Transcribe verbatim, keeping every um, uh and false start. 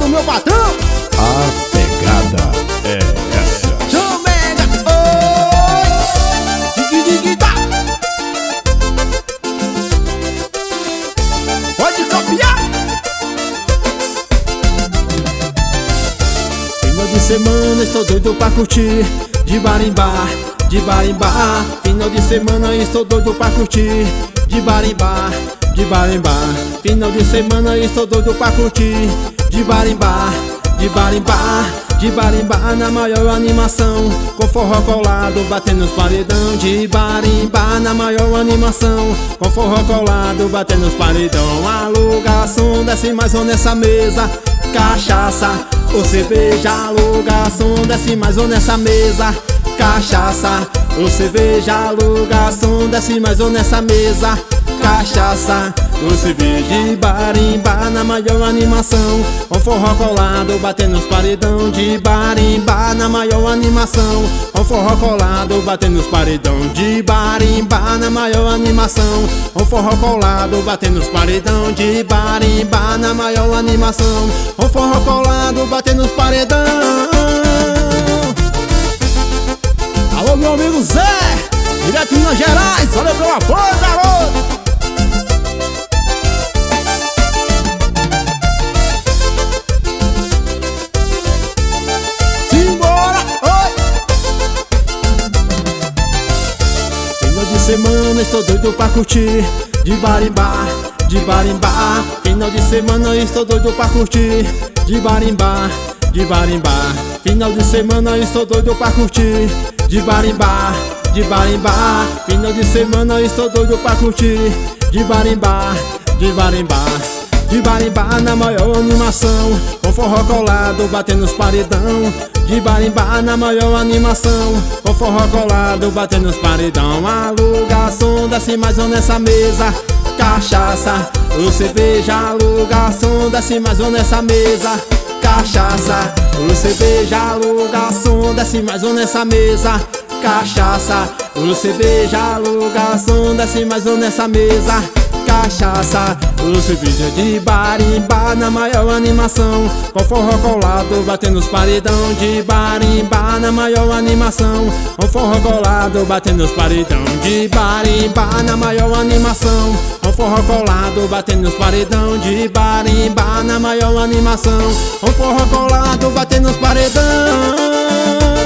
meu patrão. A pegada é essa. Chomega, oi, digui, digui, tá. Pode copiar. Final de semana estou doido pra curtir, de bar em bar, de bar em bar. Final de semana estou doido pra curtir, de bar em bar, de bar em bar. Final de semana estou doido pra curtir, de bar em bar, de bar em bar, de bar em bar na maior animação, com forró colado batendo os paredão. De bar em bar na maior animação, com forró colado batendo os paredão. Alugação, desce mais um nessa mesa, cachaça ou cerveja. Alugação, desce mais um nessa mesa, cachaça ou cerveja. Alugação, desce mais um nessa mesa, cachaça ou cerveja. De bar em bar na maior animação, com forró colado batendo os paredão. De bar em bar na maior animação, com forró colado batendo os paredão. De bar em bar na maior animação, com forró colado batendo os paredão. De bar em bar na maior animação, com forró colado batendo os paredão. Alô, meu amigo Zé, direto de Minas Gerais, valeu pelo apoio, garoto. Semana estou doido pra curtir, de bar em bar, de bar em bar. Final de semana estou doido pra curtir, de bar em bar, de bar em bar. Final de semana estou doido pra curtir, de bar em bar, de bar em bar. Final de semana estou doido pra curtir, de bar em bar, de bar em bar. De bar em bar na maior animação, com forró colado batendo os paredão. De bar em bar na maior animação, com forró colado batendo os paredão. Alugação, desce mais um nessa mesa, cachaça ou cerveja. Alugação, desce mais um nessa mesa, cachaça ou cerveja. Alugação, desce mais um nessa mesa, cachaça ou cerveja. Alugação, desce mais um nessa mesa, cachaça ou cerveja. De bar em bar na maior animação, com forró colado batendo os paredão. De bar em bar na maior animação, com forró colado batendo os paredão. De bar em bar na maior animação, com forró colado batendo os paredão. De bar em bar na maior animação, com forró colado batendo os paredão.